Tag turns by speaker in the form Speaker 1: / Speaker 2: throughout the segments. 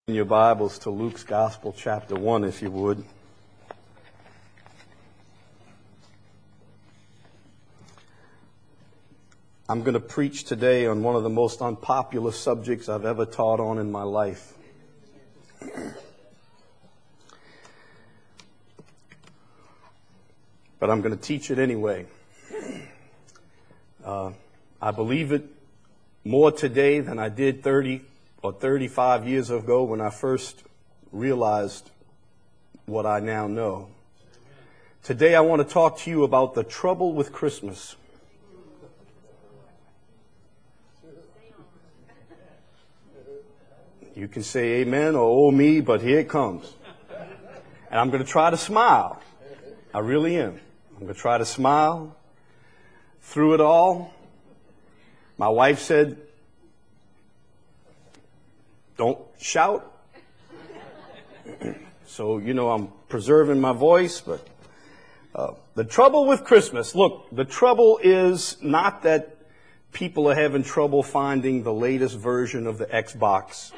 Speaker 1: In your Bibles to Luke's Gospel, chapter 1, if you would. I'm going to preach today on one of the most unpopular subjects I've ever taught on in my life. But I'm going to teach it anyway. I believe it more today than I did 30 or 35 years ago when I first realized what I now know. Today I want to talk to you about the trouble with Christmas. You can say amen or oh me, but here it comes. And I'm going to try to smile. I really am. I'm going to try to smile through it all. My wife said, don't shout. So, I'm preserving my voice, but the trouble with Christmas, look, the trouble is not that people are having trouble finding the latest version of the Xbox.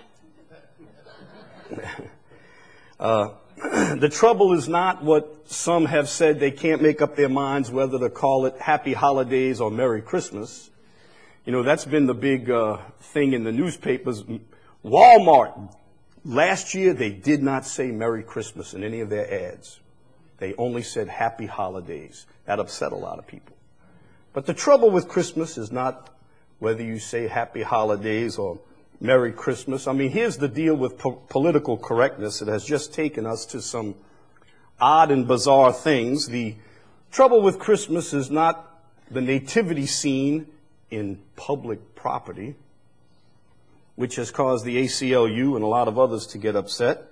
Speaker 1: The trouble is not what some have said they can't make up their minds whether to call it Happy Holidays or Merry Christmas. That's been the big thing in the newspapers. Walmart, last year they did not say Merry Christmas in any of their ads. They only said Happy Holidays. That upset a lot of people. But the trouble with Christmas is not whether you say Happy Holidays or Merry Christmas. I mean, here's the deal with political correctness. It has just taken us to some odd and bizarre things. The trouble with Christmas is not the nativity scene in public property, which has caused the ACLU and a lot of others to get upset.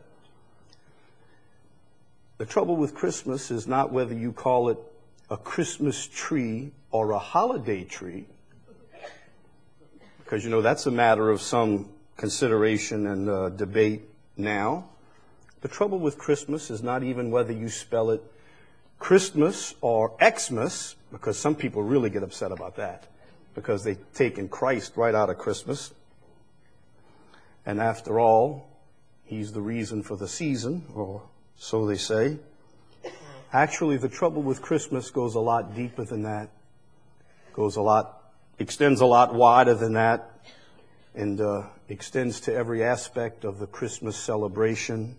Speaker 1: The trouble with Christmas is not whether you call it a Christmas tree or a holiday tree, because, that's a matter of some consideration and debate now. The trouble with Christmas is not even whether you spell it Christmas or Xmas, because some people really get upset about that, because they've taken Christ right out of Christmas. And after all, he's the reason for the season, or so they say. Actually, the trouble with Christmas goes a lot deeper than that, extends a lot wider than that, and extends to every aspect of the Christmas celebration.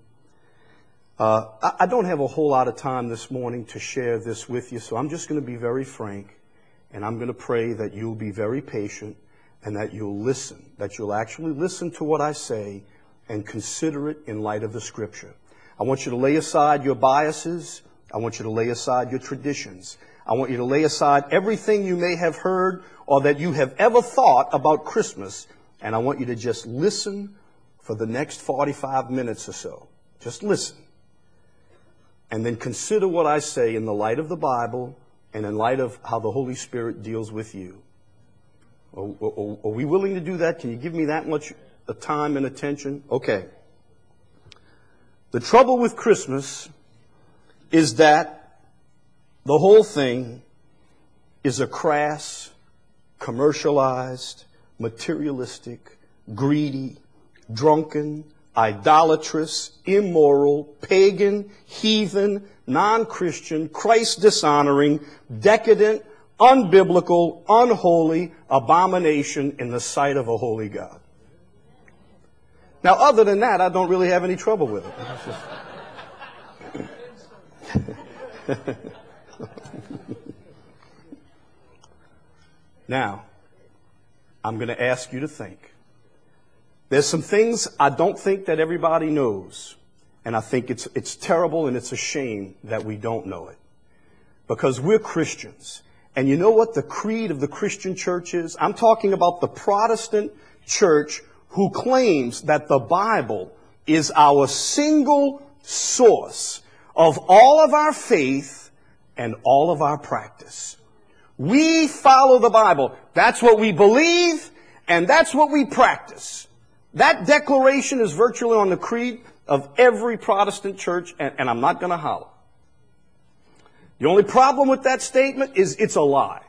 Speaker 1: I don't have a whole lot of time this morning to share this with you, so I'm just going to be very frank, and I'm going to pray that you'll be very patient and that you'll listen, that you'll actually listen to what I say and consider it in light of the Scripture. I want you to lay aside your biases. I want you to lay aside your traditions. I want you to lay aside everything you may have heard or that you have ever thought about Christmas, and I want you to just listen for the next 45 minutes or so. Just listen. And then consider what I say in the light of the Bible and in light of how the Holy Spirit deals with you. Are we willing to do that? Can you give me that much time and attention? Okay. The trouble with Christmas is that the whole thing is a crass, commercialized, materialistic, greedy, drunken, idolatrous, immoral, pagan, heathen, non-Christian, Christ-dishonoring, decadent, unbiblical, unholy abomination in the sight of a holy God. Now, other than that, I don't really have any trouble with it. Now, I'm going to ask you to think. There's some things I don't think that everybody knows, and I think it's terrible and it's a shame that we don't know it, because we're Christians. And you know what the creed of the Christian church is? I'm talking about the Protestant church who claims that the Bible is our single source of all of our faith and all of our practice. We follow the Bible. That's what we believe, and that's what we practice. That declaration is virtually on the creed of every Protestant church, and I'm not going to holler. The only problem with that statement is it's a lie.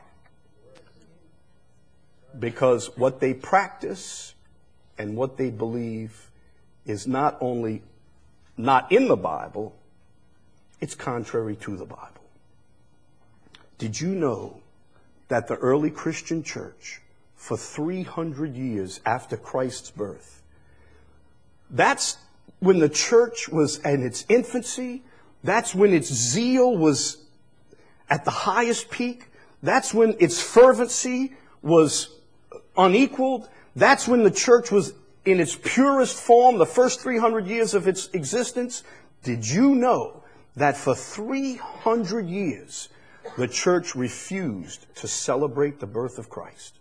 Speaker 1: Because what they practice and what they believe is not only not in the Bible, it's contrary to the Bible. Did you know that the early Christian church, for 300 years after Christ's birth, that's when the church was in its infancy, that's when its zeal was at the highest peak, that's when its fervency was unequaled, that's when the church was in its purest form, the first 300 years of its existence? Did you know that for 300 years, the church refused to celebrate the birth of Christ?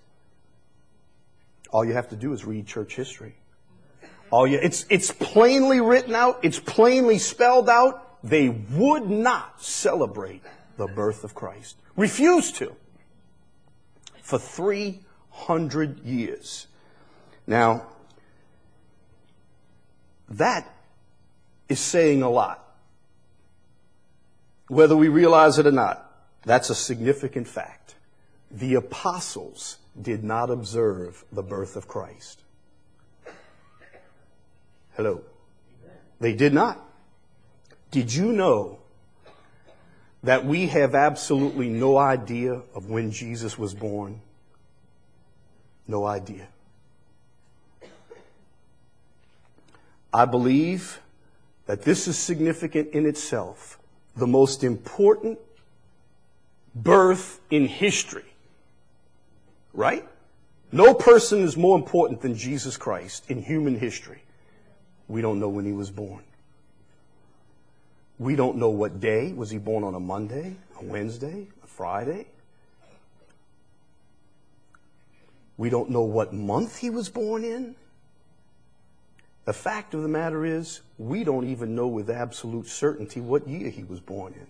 Speaker 1: All you have to do is read church history. It's plainly written out. It's plainly spelled out. They would not celebrate the birth of Christ. Refused to. For 300 years. Now, that is saying a lot. Whether we realize it or not, that's a significant fact. The apostles did not observe the birth of Christ. Hello. They did not. Did you know that we have absolutely no idea of when Jesus was born? No idea. I believe that this is significant in itself. The most important birth in history. Right? No person is more important than Jesus Christ in human history. We don't know when he was born. We don't know what day. Was he born on a Monday, a Wednesday, a Friday? We don't know what month he was born in. The fact of the matter is, we don't even know with absolute certainty what year he was born in.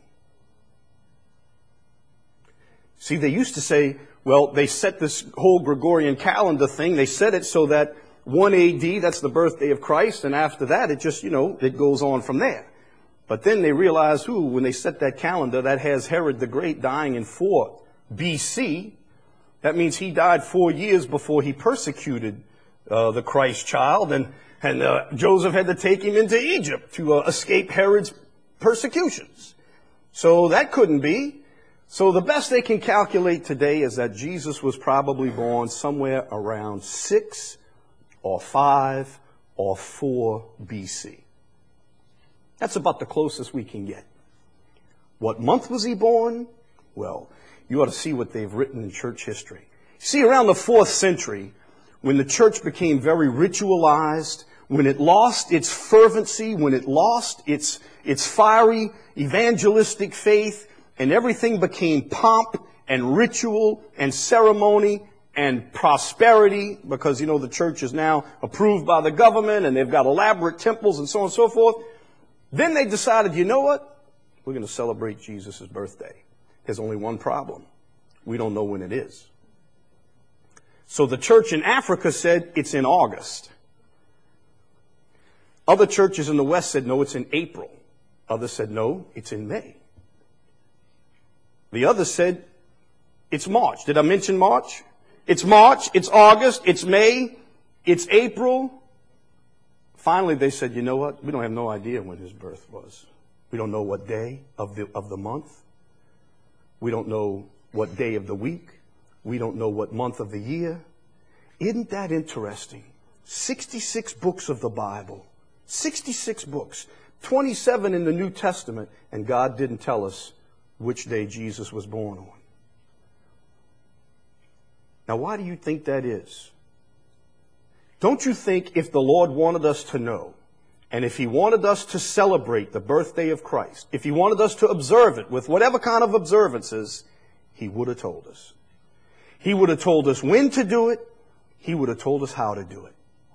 Speaker 1: See, they used to say, well, they set this whole Gregorian calendar thing, they set it so that 1 AD, that's the birthday of Christ, and after that, it just, it goes on from there. But then they realized, when they set that calendar, that has Herod the Great dying in 4 BC. That means he died 4 years before he persecuted the Christ child, and Joseph had to take him into Egypt to escape Herod's persecutions. So that couldn't be. So the best they can calculate today is that Jesus was probably born somewhere around 6 or 5 or 4 BC. That's about the closest we can get. What month was he born? Well, you ought to see what they've written in church history. See, around the 4th century, when the church became very ritualized, when it lost its fervency, when it lost its fiery evangelistic faith, and everything became pomp and ritual and ceremony and prosperity, because, the church is now approved by the government and they've got elaborate temples and so on and so forth. Then they decided, you know what? We're going to celebrate Jesus' birthday. There's only one problem. We don't know when it is. So the church in Africa said it's in August. Other churches in the West said, no, it's in April. Others said, no, it's in May. The others said, it's March. Did I mention March? It's March, it's August, it's May, it's April. Finally, they said, you know what? We don't have no idea when his birth was. We don't know what day of the month. We don't know what day of the week. We don't know what month of the year. Isn't that interesting? 66 books of the Bible. 66 books. 27 in the New Testament. And God didn't tell us which day Jesus was born on. Now, why do you think that is? Don't you think if the Lord wanted us to know, and if he wanted us to celebrate the birthday of Christ, if he wanted us to observe it with whatever kind of observances, he would have told us. He would have told us when to do it. He would have told us how to do it.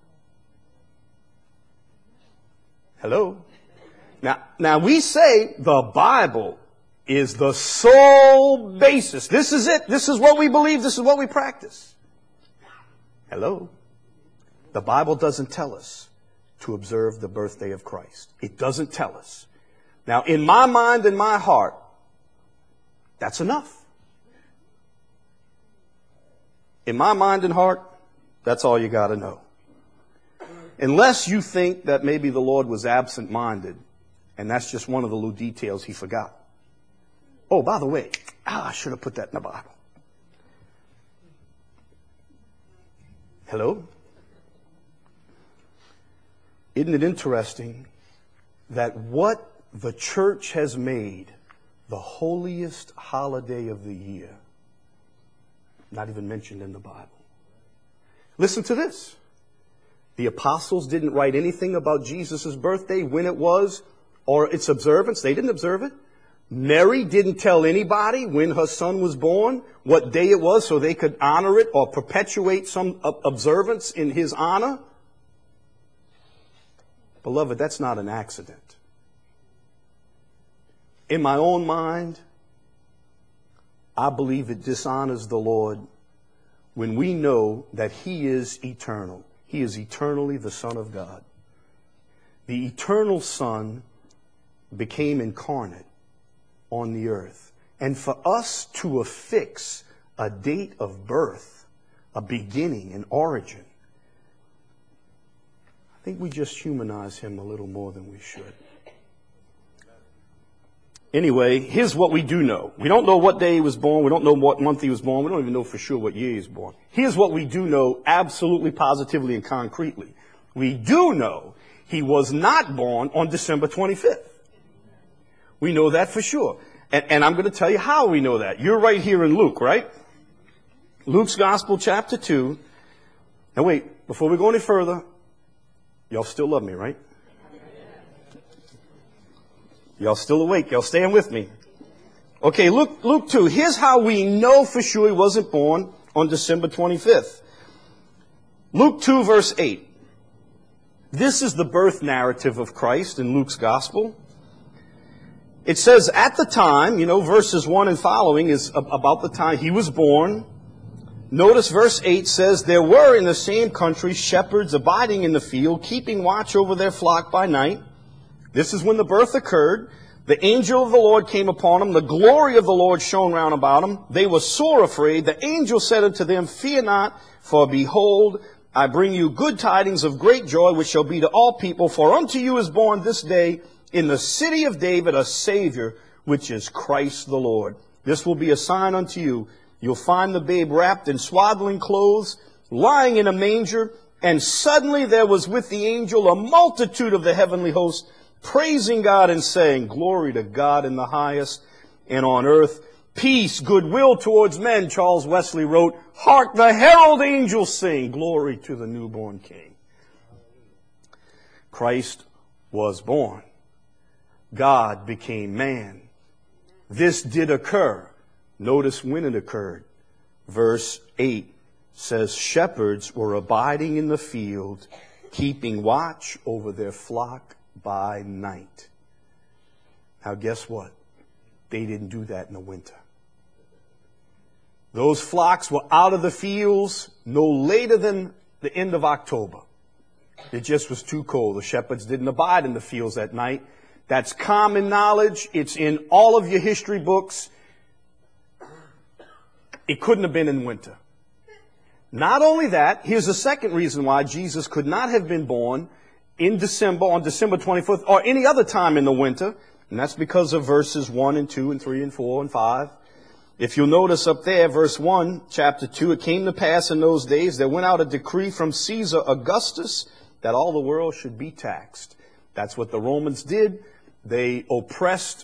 Speaker 1: Hello? Now we say the Bible is the sole basis. This is it. This is what we believe. This is what we practice. Hello? The Bible doesn't tell us to observe the birthday of Christ. It doesn't tell us. Now, in my mind and my heart, that's enough. In my mind and heart, that's all you got to know. Unless you think that maybe the Lord was absent-minded, and that's just one of the little details he forgot. Oh, by the way, I should have put that in the Bible. Hello? Isn't it interesting that what the church has made the holiest holiday of the year, not even mentioned in the Bible? Listen to this. The apostles didn't write anything about Jesus' birthday, when it was, or its observance. They didn't observe it. Mary didn't tell anybody when her son was born, what day it was, so they could honor it or perpetuate some observance in his honor. Beloved, that's not an accident. In my own mind, I believe it dishonors the Lord when we know that He is eternal. He is eternally the Son of God. The eternal Son became incarnate on the earth. And for us to affix a date of birth, a beginning, an origin, I think we just humanize Him a little more than we should. Anyway, here's what we do know. We don't know what day He was born. We don't know what month He was born. We don't even know for sure what year He was born. Here's what we do know absolutely, positively, and concretely. We do know He was not born on December 25th. We know that for sure. And I'm going to tell you how we know that. You're right here in Luke, right? Luke's Gospel, chapter 2. Now wait, before we go any further, y'all still love me, right? Y'all still awake. Y'all staying with me. Okay, Luke 2. Here's how we know for sure He wasn't born on December 25th. Luke 2, verse 8. This is the birth narrative of Christ in Luke's Gospel. It says, at the time, verses 1 and following is about the time He was born. Notice verse 8 says, there were in the same country shepherds abiding in the field, keeping watch over their flock by night. This is when the birth occurred. The angel of the Lord came upon them. The glory of the Lord shone round about them. They were sore afraid. The angel said unto them, fear not, for behold, I bring you good tidings of great joy, which shall be to all people. For unto you is born this day in the city of David a Savior, which is Christ the Lord. This will be a sign unto you. You'll find the babe wrapped in swaddling clothes, lying in a manger. And suddenly there was with the angel a multitude of the heavenly host, praising God and saying, glory to God in the highest, and on earth peace, goodwill towards men. Charles Wesley wrote, hark, the herald angels sing, glory to the newborn King. Christ was born. God became man. This did occur. Notice when it occurred. Verse 8 says, shepherds were abiding in the field, keeping watch over their flock by night. Now guess what? They didn't do that in the winter. Those flocks were out of the fields no later than the end of October. It just was too cold. The shepherds didn't abide in the fields at night. That's common knowledge. It's in all of your history books. It couldn't have been in winter. Not only that, here's the second reason why Jesus could not have been born in December, on December 24th, or any other time in the winter. And that's because of verses 1 and 2 and 3 and 4 and 5. If you'll notice up there, verse 1, chapter 2, it came to pass in those days, there went out a decree from Caesar Augustus that all the world should be taxed. That's what the Romans did. They oppressed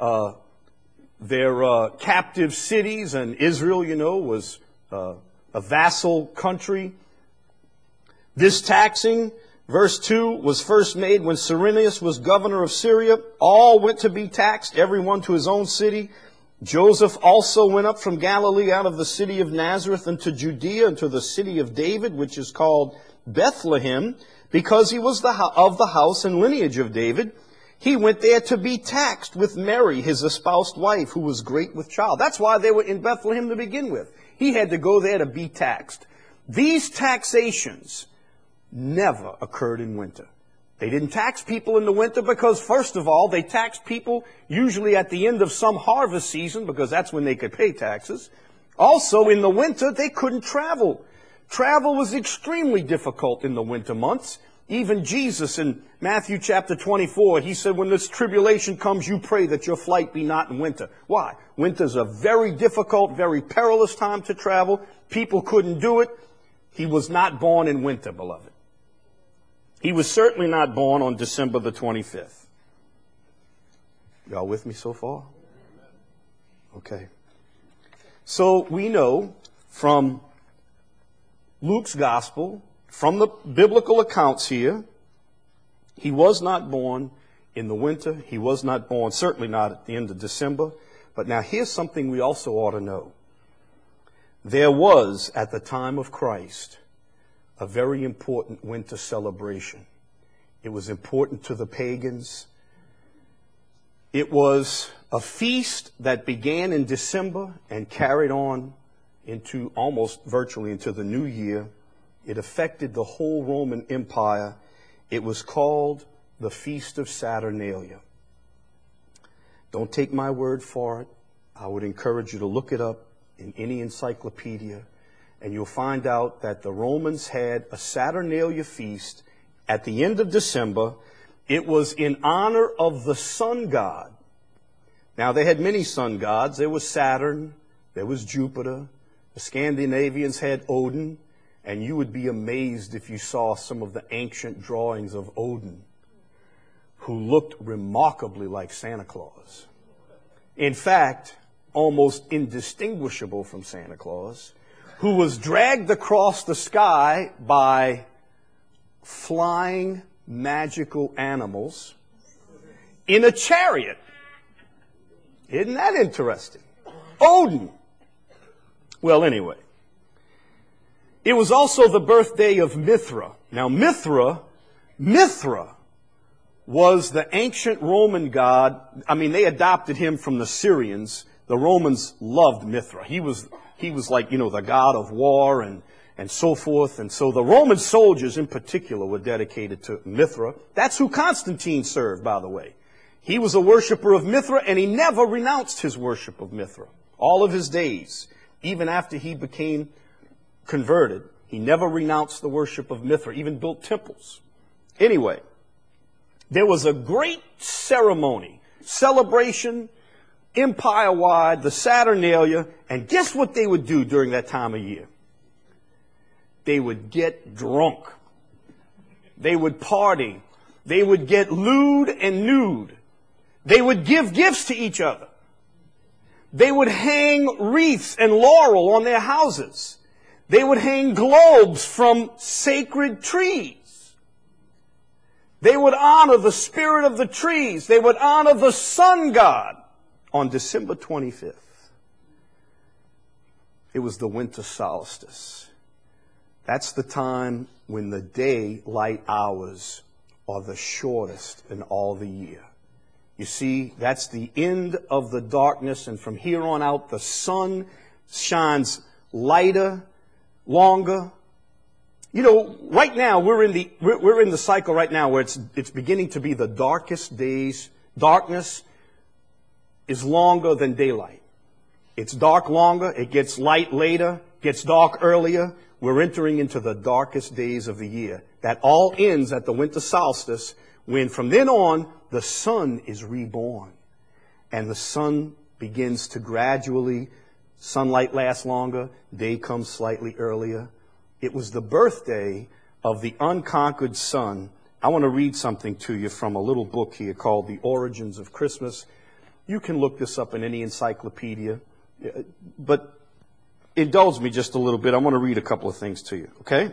Speaker 1: their captive cities, and Israel, was a vassal country. This taxing, verse 2, was first made when Cyrenius was governor of Syria. All went to be taxed, everyone to his own city. Joseph also went up from Galilee out of the city of Nazareth into Judea, into the city of David, which is called Bethlehem, because he was of the house and lineage of David. He went there to be taxed with Mary, his espoused wife, who was great with child. That's why they were in Bethlehem to begin with. He had to go there to be taxed. These taxations never occurred in winter. They didn't tax people in the winter because, first of all, they taxed people usually at the end of some harvest season because that's when they could pay taxes. Also, in the winter, they couldn't travel. Travel was extremely difficult in the winter months. Even Jesus in Matthew chapter 24, he said, when this tribulation comes, you pray that your flight be not in winter. Why? Winter's a very difficult, very perilous time to travel. People couldn't do it. He was not born in winter, beloved. He was certainly not born on December the 25th. Y'all with me so far? Okay. So we know from Luke's gospel, from the biblical accounts here, he was not born in the winter. He was not born, certainly not at the end of December. But now here's something we also ought to know. There was, at the time of Christ, a very important winter celebration. It was important to the pagans. It was a feast that began in December and carried on into almost virtually into the new year. It affected the whole Roman Empire. It was called the Feast of Saturnalia. Don't take my word for it. I would encourage you to look it up in any encyclopedia, and you'll find out that the Romans had a Saturnalia feast at the end of December. It was in honor of the sun god. Now, they had many sun gods. There was Saturn. There was Jupiter. The Scandinavians had Odin. And you would be amazed if you saw some of the ancient drawings of Odin, who looked remarkably like Santa Claus. In fact, almost indistinguishable from Santa Claus, who was dragged across the sky by flying magical animals in a chariot. Isn't that interesting? Odin. Well, anyway. It was also the birthday of Mithra. Now, Mithra was the ancient Roman god. I mean, they adopted him from the Syrians. The Romans loved Mithra. He was like, the god of war and so forth. And so the Roman soldiers in particular were dedicated to Mithra. That's who Constantine served, by the way. He was a worshiper of Mithra, and he never renounced his worship of Mithra. All of his days, even after he became converted, he never renounced the worship of Mithra, even built temples. Anyway, there was a great ceremony, celebration, empire-wide, the Saturnalia, and guess what they would do during that time of year? They would get drunk. They would party. They would get lewd and nude. They would give gifts to each other. They would hang wreaths and laurel on their houses. They would hang globes from sacred trees. They would honor the spirit of the trees. They would honor the sun god on December 25th. It was the winter solstice. That's the time when the daylight hours are the shortest in all the year. You see, that's the end of the darkness, and from here on out, the sun shines lighter, longer. Right now we're in the cycle right now where it's beginning to be the darkest days. Darkness is longer than daylight. It's dark longer. It gets light later. Gets dark earlier. We're entering into the darkest days of the year. That all ends at the winter solstice, when from then on the sun is reborn, and the sun begins to gradually. Sunlight lasts longer. Day comes slightly earlier. It was the birthday of the unconquered sun. I want to read something to you from a little book here called The Origins of Christmas. You can look this up in any encyclopedia. But indulge me just a little bit. I want to read a couple of things to you, okay?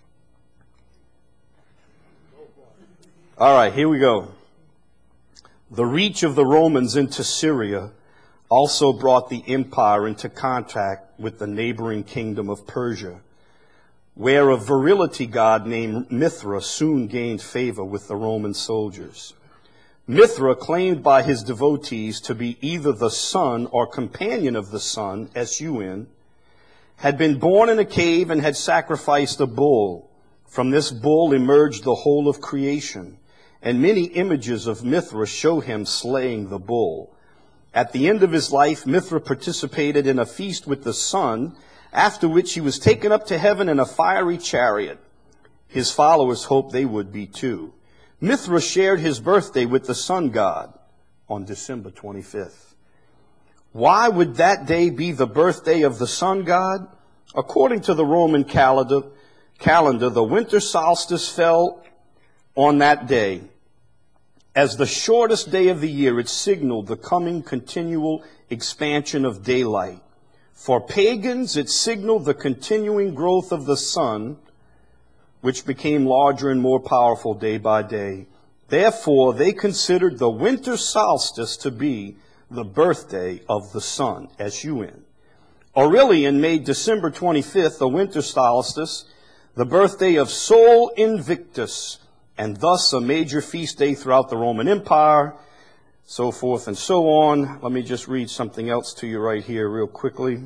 Speaker 1: All right, here we go. The reach of the Romans into Syria also brought the empire into contact with the neighboring kingdom of Persia, where a virility god named Mithra soon gained favor with the Roman soldiers. Mithra, claimed by his devotees to be either the son or companion of the sun, S-U-N, had been born in a cave and had sacrificed a bull. From this bull emerged the whole of creation, and many images of Mithra show him slaying the bull. At the end of his life, Mithra participated in a feast with the sun, after which he was taken up to heaven in a fiery chariot.
Speaker 2: His followers hoped they would be too. Mithra shared his birthday with the sun god on December 25th. Why would that day be the birthday of the sun god? According to the Roman calendar, the winter solstice fell on that day. As the shortest day of the year, it signaled the coming continual expansion of daylight. For pagans, it signaled the continuing growth of the sun, which became larger and more powerful day by day. Therefore, they considered the winter solstice to be the birthday of the sun, S-U-N. Aurelian made December 25th, the winter solstice, the birthday of Sol Invictus, and thus a major feast day throughout the Roman Empire, so forth and so on. Let me just read something else to you right here real quickly.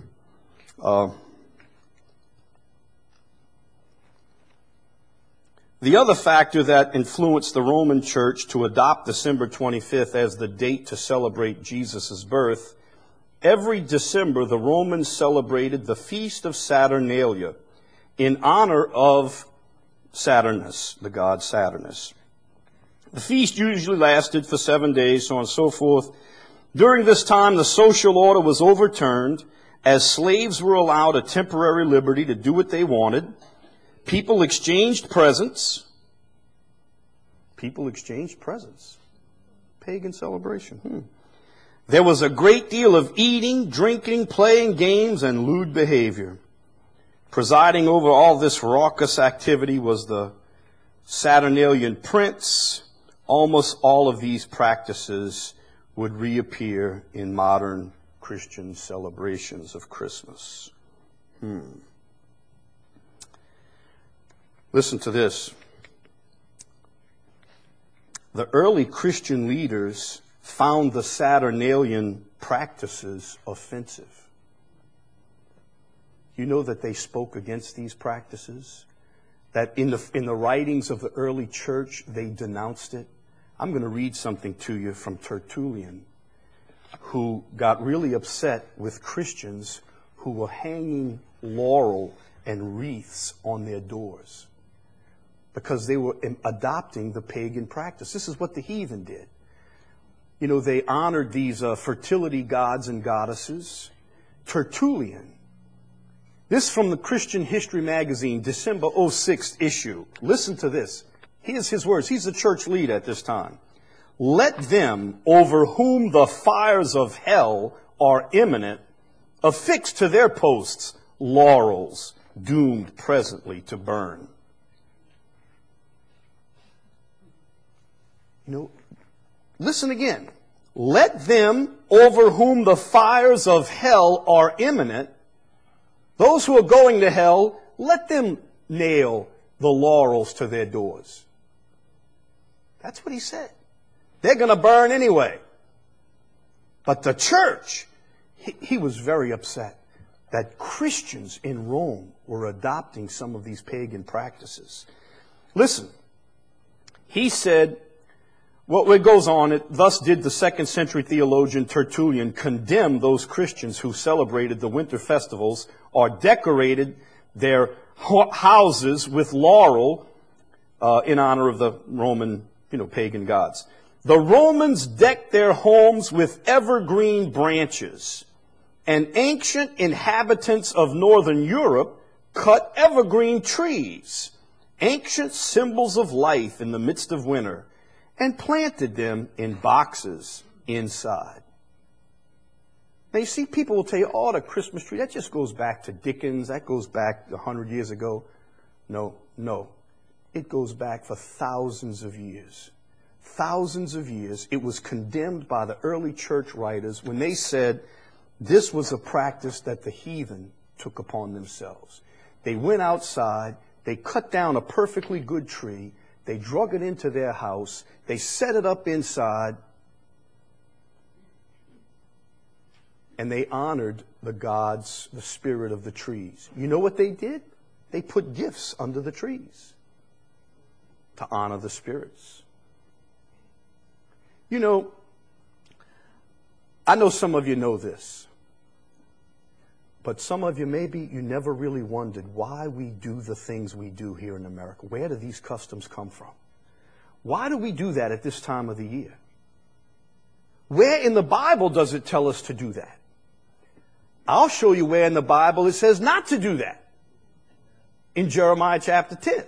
Speaker 2: The other factor that influenced the Roman Church to adopt December 25th as the date to celebrate Jesus' birth, every December the Romans celebrated the Feast of Saturnalia in honor of Saturnus, the god Saturnus. The feast usually lasted for 7 days, so on and so forth. During this time, the social order was overturned as slaves were allowed a temporary liberty to do what they wanted. People exchanged presents. Pagan celebration. There was a great deal of eating, drinking, playing games, and lewd behavior. Presiding over all this raucous activity was the Saturnalian prince. Almost all of these practices would reappear in modern Christian celebrations of Christmas. Listen to this. The early Christian leaders found the Saturnalian practices offensive. You know that they spoke against these practices? That in the writings of the early church, they denounced it? I'm going to read something to you from Tertullian, who got really upset with Christians who were hanging laurel and wreaths on their doors because they were adopting the pagan practice. This is what the heathen did. You know, they honored these fertility gods and goddesses. Tertullian. This from the Christian History magazine, December 06 issue. Listen to this. Here's his words. He's the church leader at this time. Let them over whom the fires of hell are imminent affix to their posts laurels doomed presently to burn. You know, listen again. Let them over whom the fires of hell are imminent, those who are going to hell, let them nail the laurels to their doors. That's what he said. They're going to burn anyway. But the church, he was very upset that Christians in Rome were adopting some of these pagan practices. Listen, he said, well, it goes on, thus did the 2nd century theologian Tertullian condemn those Christians who celebrated the winter festivals or decorated their houses with laurel in honor of the Roman, pagan gods. The Romans decked their homes with evergreen branches, and ancient inhabitants of northern Europe cut evergreen trees, ancient symbols of life in the midst of winter, and planted them in boxes inside. Now you see, people will tell you, oh, the Christmas tree, that just goes back to Dickens, that goes back 100 years ago. No. It goes back for thousands of years. Thousands of years. It was condemned by the early church writers when they said this was a practice that the heathen took upon themselves. They went outside, they cut down a perfectly good tree, they drug it into their house, they set it up inside, and they honored the gods, the spirit of the trees. You know what they did? They put gifts under the trees to honor the spirits. You know, I know some of you know this,
Speaker 1: But some of you, maybe you never really wondered why we do the things we do here in America. Where do these customs come from? Why do we do that at this time of the year? Where in the Bible does it tell us to do that? I'll show you where in the Bible it says not to do that. In Jeremiah chapter 10.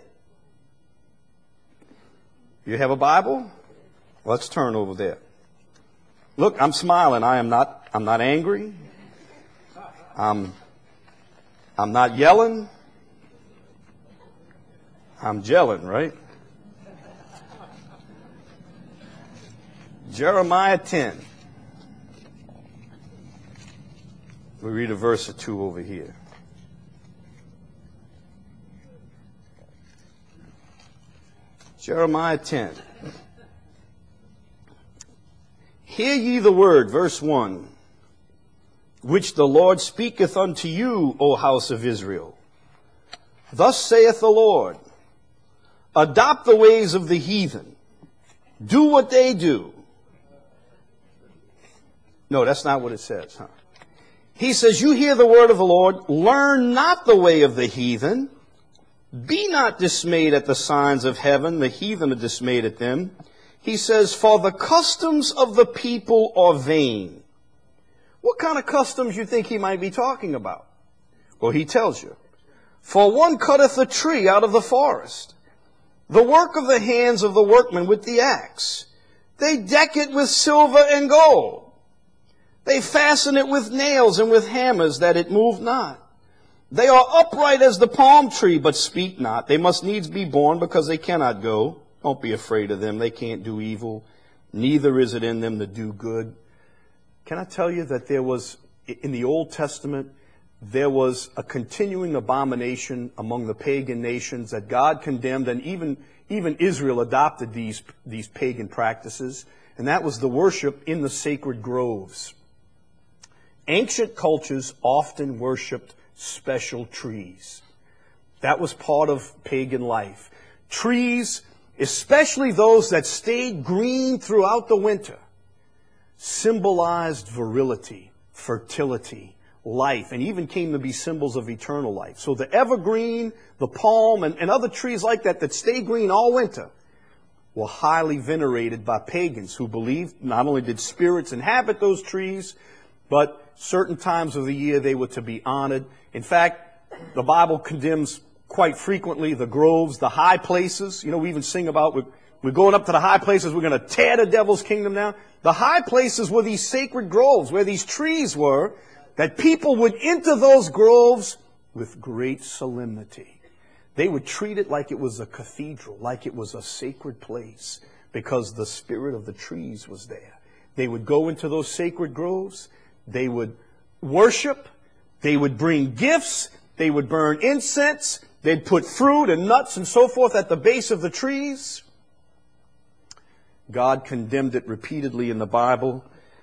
Speaker 1: You have a Bible? Let's turn over there. Look, I'm smiling. I'm not angry. I'm not yelling. I'm gelling, right? Jeremiah 10. We read a verse or two over here. Jeremiah 10. Hear ye the word, verse 1, which the Lord speaketh unto you, O house of Israel. Thus saith the Lord, adopt the ways of the heathen. Do what they do. No, that's not what it says, huh? He says, you hear the word of the Lord, learn not the way of the heathen. Be not dismayed at the signs of heaven, the heathen are dismayed at them. He says, for the customs of the people are vain. What kind of customs you think he might be talking about? Well, he tells you. For one cutteth a tree out of the forest, the work of the hands of the workman with the axe. They deck it with silver and gold. They fasten it with nails and with hammers, that it move not. They are upright as the palm tree, but speak not. They must needs be born, because they cannot go. Don't be afraid of them. They can't do evil. Neither is it in them to do good. Can I tell you that there was, in the Old Testament, there was a continuing abomination among the pagan nations that God condemned, and even Israel adopted these pagan practices, and that was the worship in the sacred groves. Ancient cultures often worshipped special trees. That was part of pagan life. Trees, especially those that stayed green throughout the winter, symbolized virility, fertility, life, and even came to be symbols of eternal life. So the evergreen, the palm, and other trees like that stay green all winter were highly venerated by pagans who believed not only did spirits inhabit those trees, but certain times of the year they were to be honored. In fact, the Bible condemns quite frequently the groves, the high places. You know, we even sing about we're going up to the high places, we're going to tear the devil's kingdom down. The high places were these sacred groves where these trees were, that people would enter those groves with great solemnity. They would treat it like it was a cathedral, like it was a sacred place, because the spirit of the trees was there. They would go into those sacred groves. They would worship, they would bring gifts, they would burn incense, they'd put fruit and nuts and so forth at the base of the trees. God condemned it repeatedly in the Bible.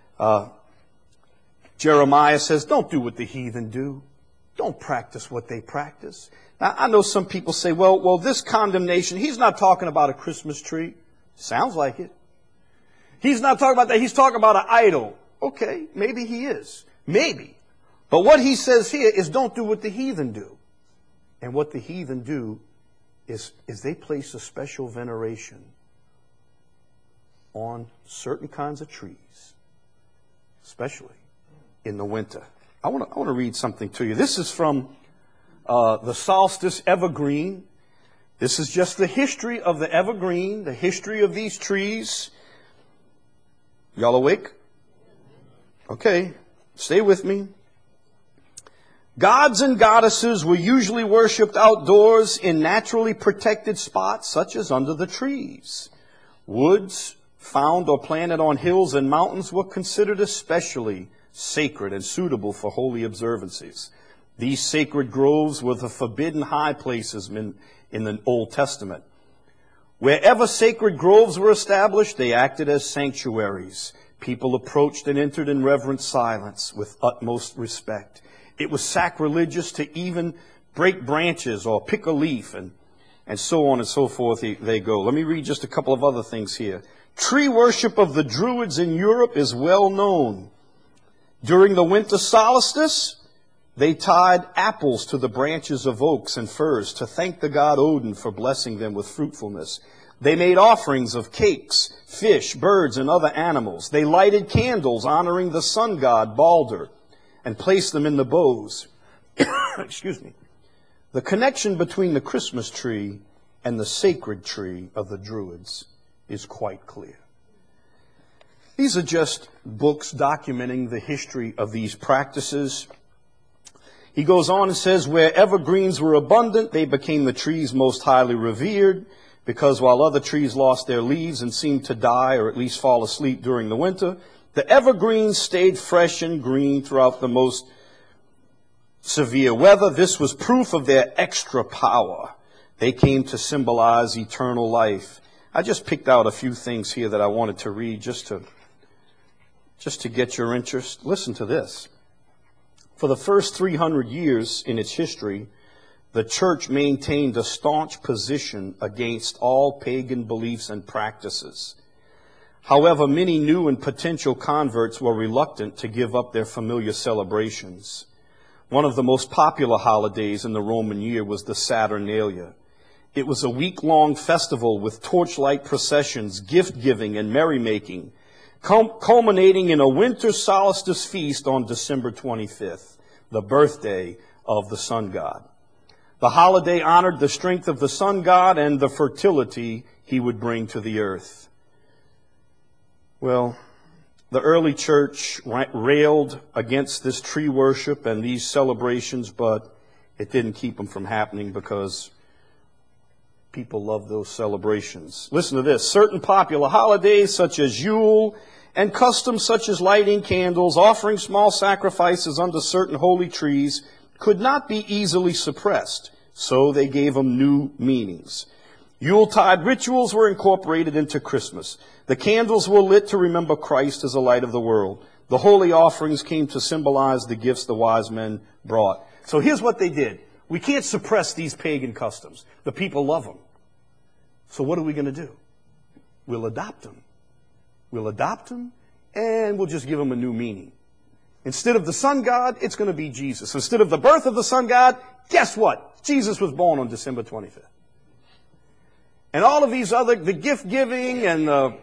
Speaker 1: Jeremiah says, don't do what the heathen do. Don't practice what they practice. Now, I know some people say, well, this condemnation, he's not talking about a Christmas tree. Sounds like it. He's not talking about that. He's talking about an idol. Okay, maybe he is. Maybe. But what he says here is don't do what the heathen do. And what the heathen do is they place a special veneration on certain kinds of trees, especially in the winter. I want to read something to you. This is from the Solstice Evergreen. This is just the history of the evergreen, the history of these trees. Y'all awake? Okay, stay with me. Gods and goddesses were usually worshipped outdoors in naturally protected spots, such as under the trees. Woods found or planted on hills and mountains were considered especially sacred and suitable for holy observances. These sacred groves were the forbidden high places in the Old Testament. Wherever sacred groves were established, they acted as sanctuaries. People approached and entered in reverent silence with utmost respect. It was sacrilegious to even break branches or pick a leaf, and so on and so forth they go. Let me read just a couple of other things here. Tree worship of the Druids in Europe is well known. During the winter solstice,
Speaker 2: They tied apples to the branches of oaks and firs to thank the god Odin for blessing them with fruitfulness. They made offerings of cakes, fish, birds, and other animals. They lighted candles honoring the sun god Balder and placed them in the bows. Excuse me. The connection between the Christmas tree and the sacred tree of the Druids is quite clear. These are just books documenting the history of these practices. He goes on and says, where evergreens were abundant, they became the trees most highly revered, because while other trees lost their leaves and seemed to die or at least fall asleep during the winter, the evergreens stayed fresh and green throughout the most severe weather. This was proof of their extra power. They came to symbolize eternal life. I just picked out a few things here that I wanted to read just to get your interest. Listen to this. For the first 300 years in its history, the church maintained a staunch position against all pagan beliefs and practices. However, many new and potential converts were reluctant to give up their familiar celebrations. One of the most popular holidays in the Roman year was the Saturnalia. It was a week-long festival with torchlight processions, gift-giving, and merrymaking, culminating in a winter solstice feast on December 25th, the birthday of the sun god. The holiday honored the strength of the sun god and the fertility he would bring to the earth. Well, the early church railed against this tree worship and these celebrations, but it didn't keep them from happening because people love those celebrations. Listen to this. Certain popular holidays such as Yule and customs such as lighting candles, offering small sacrifices under certain holy trees could not be easily suppressed, so they gave them new meanings. Yuletide rituals were incorporated into Christmas. The candles were lit to remember Christ as the light of the world. The holy offerings came to symbolize the gifts the wise men brought. So here's what they did. We can't suppress these pagan customs. The people love them. So what are we going to do? We'll adopt them. We'll adopt them, and we'll just give them a new meaning. Instead of the sun god, it's going to be Jesus. Instead of the birth of the sun god, guess what? Jesus was born on December 25th. And all of these other, the gift giving and the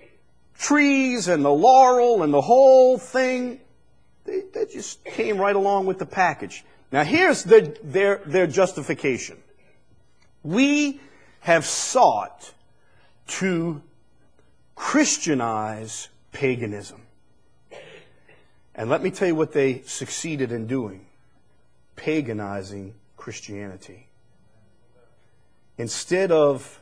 Speaker 2: trees and the laurel and the whole thing, they just came right along with the package. Now here's their justification. We have sought to Christianize paganism. And let me tell you what they succeeded in doing. Paganizing Christianity. Instead of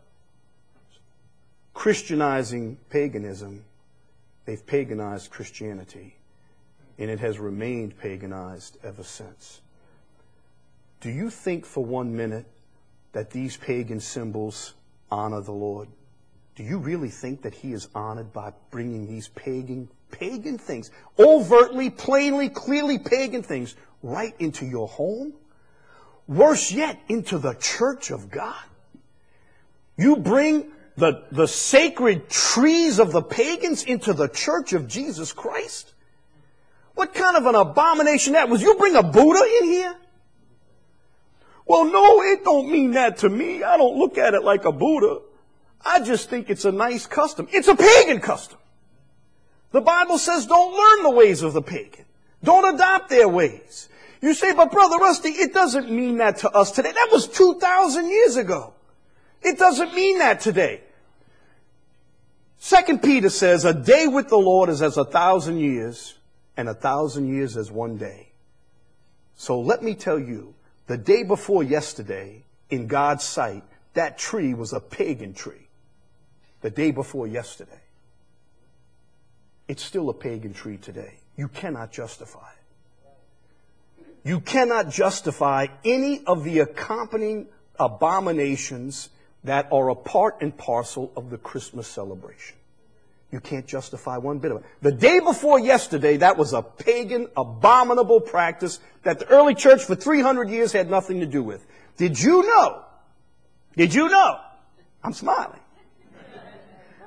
Speaker 2: Christianizing paganism, they've paganized Christianity. And it has remained paganized ever since. Do you think for 1 minute that these pagan symbols honor the Lord? Do you really think that he is honored by bringing these pagan things, overtly, plainly, clearly pagan things, right into your home? Worse yet, into the church of God. You bring the sacred trees of the pagans into the church of Jesus Christ? What kind of an abomination that was? You bring a Buddha in here? Well, no, it don't mean that to me. I don't look at it like a Buddha. I just think it's a nice custom. It's a pagan custom. The Bible says don't learn the ways of the pagan. Don't adopt their ways. You say, but Brother Rusty, it doesn't mean that to us today. That was 2,000 years ago. It doesn't mean that today. 2 Peter says, a day with the Lord is as 1,000 years, and 1,000 years as one day. So let me tell you, the day before yesterday, in God's sight, that tree was a pagan tree. The day before yesterday. It's still a pagan tree today. You cannot justify it. You cannot justify any of the accompanying abominations that are a part and parcel of the Christmas celebration. You can't justify one bit of it. The day before yesterday, that was a pagan, abominable practice that the early church for 300 years had nothing to do with. Did you know? I'm smiling.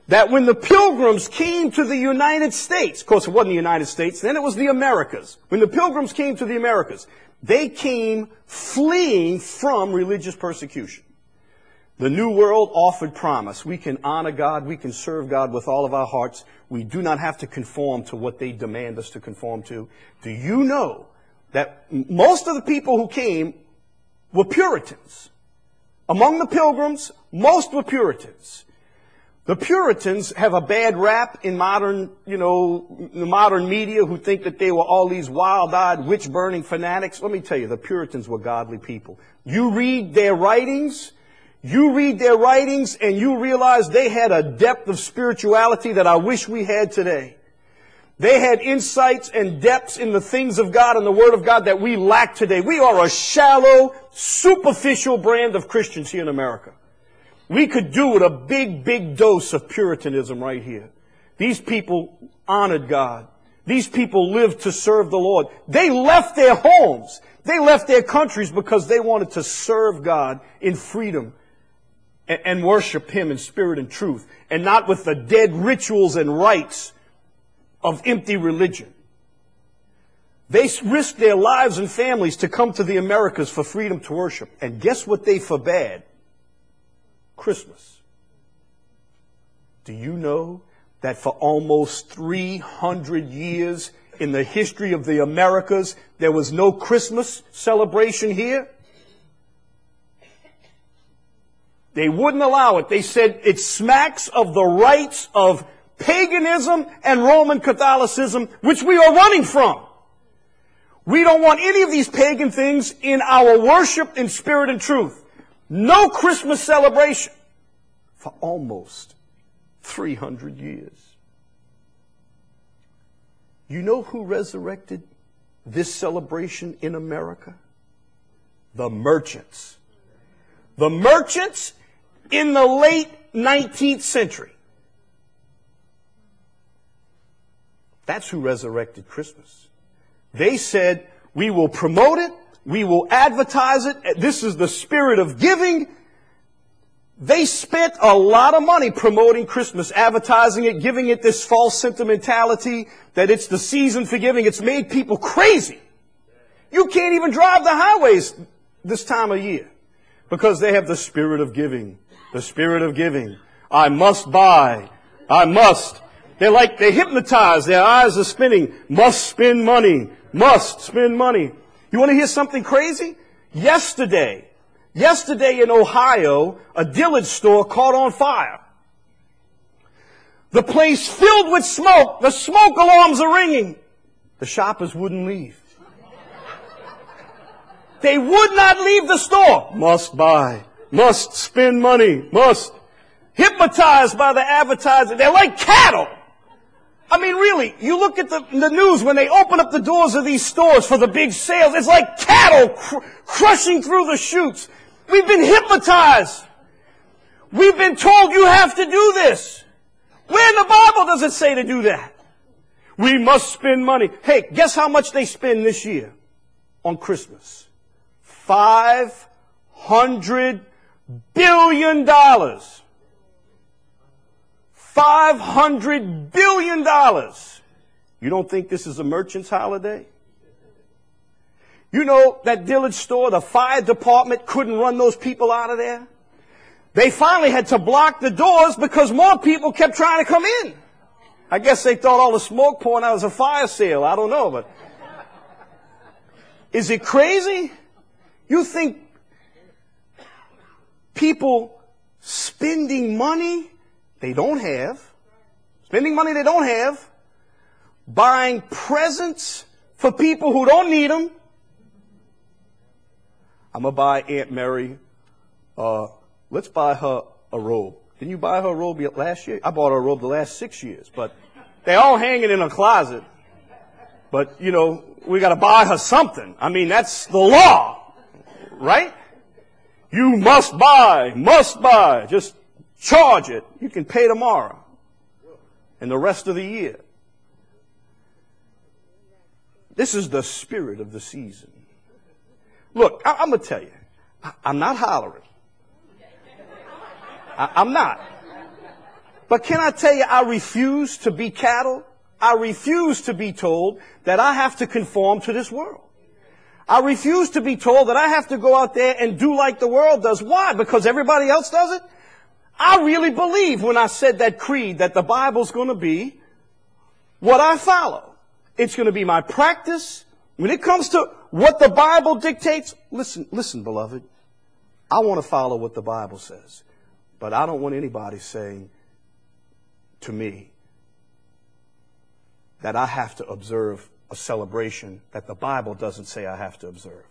Speaker 2: that when the Pilgrims came to the United States, of course it wasn't the United States, then it was the Americas. When the Pilgrims came to the Americas, they came fleeing from religious persecution. The New World offered promise. We can honor God, we can serve God with all of our hearts. We do not have to conform to what they demand us to conform to. Do you know that most of the people who came were Puritans? Among the Pilgrims, most were Puritans. The Puritans have a bad rap in modern media who think that they were all these wild-eyed, witch-burning fanatics. Let me tell you, the Puritans were godly people. You read their writings, and you realize they had a depth of spirituality that I wish we had today. They had insights and depths in the things of God and the Word of God that we lack today. We are a shallow, superficial brand of Christians here in America. We could do with a big, big dose of Puritanism right here. These people honored God. These people lived to serve the Lord. They left their homes. They left their countries because they wanted to serve God in freedom and worship Him in spirit and truth, and not with the dead rituals and rites of empty religion. They risked their lives and families to come to the Americas for freedom to worship. And guess what they forbade? Christmas. Do you know that for almost 300 years in the history of the Americas, there was no Christmas celebration here? They wouldn't allow it. They said it smacks of the rites of paganism and Roman Catholicism, which we are running from. We don't want any of these pagan things in our worship in spirit and truth. No Christmas celebration for almost 300 years. You know who resurrected this celebration in America? The merchants. The merchants in the late 19th century. That's who resurrected Christmas. They said, we will promote it, we will advertise it, this is the spirit of giving. They spent a lot of money promoting Christmas, advertising it, giving it this false sentimentality that it's the season for giving. It's made people crazy. You can't even drive the highways this time of year because they have the spirit of giving. The spirit of giving. I must buy. I must. They're hypnotized. Their eyes are spinning. Must spend money. Must spend money. You want to hear something crazy? Yesterday in Ohio, a Dillard store caught on fire. The place filled with smoke. The smoke alarms are ringing. The shoppers wouldn't leave. They would not leave the store. Must buy. Must spend money. Must. Hypnotized by the advertising. They're like cattle. I mean, really, you look at the news when they open up the doors of these stores for the big sales. It's like cattle crushing through the chutes. We've been hypnotized. We've been told you have to do this. Where in the Bible does it say to do that? We must spend money. Hey, guess how much they spend this year on Christmas? $500 billion. $500 billion. You don't think this is a merchant's holiday? You know that Dillard store, the fire department couldn't run those people out of there? They finally had to block the doors because more people kept trying to come in. I guess they thought all the smoke pouring out was a fire sale. I don't know, but is it crazy? You think people spending money they don't have, buying presents for people who don't need them. I'm going to buy Aunt Mary, let's buy her a robe. Didn't you buy her a robe last year? I bought her a robe the last 6 years, but they're all hanging in a closet. But, you know, we got to buy her something. I mean, that's the law, right? You must buy. Just charge it. You can pay tomorrow and the rest of the year. This is the spirit of the season. Look, I'm going to tell you, I'm not hollering. I'm not. But can I tell you, I refuse to be cattle. I refuse to be told that I have to conform to this world. I refuse to be told that I have to go out there and do like the world does. Why? Because everybody else does it? I really believe when I said that creed that the Bible's going to be what I follow. It's going to be my practice. When it comes to what the Bible dictates, listen, beloved, I want to follow what the Bible says. But I don't want anybody saying to me that I have to observe a celebration that the Bible doesn't say I have to observe.